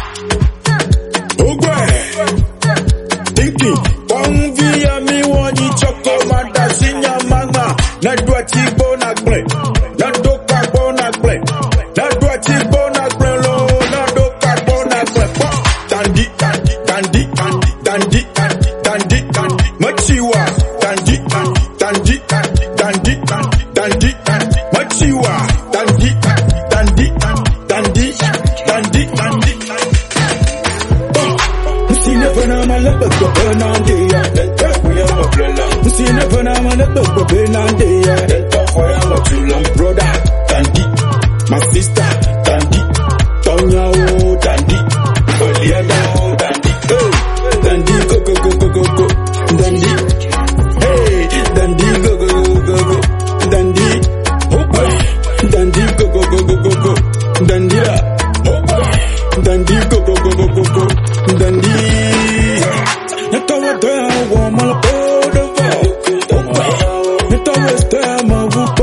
My sister, Dandy, Tonya, oh, Dandy, Oliana, oh, Dandy, hey, Dandy, go, go, go, go, go, go, Dandy, hey, Dandy, go, go, go, go, go, Dandy, oh boy, Dandy, go, go, go, go, go, go, Dandy, oh boy, Dandy, go, go, go, go, go, go, Dandy. Natawa down, warm up, oh, the vote, oh boy, Natawa down, my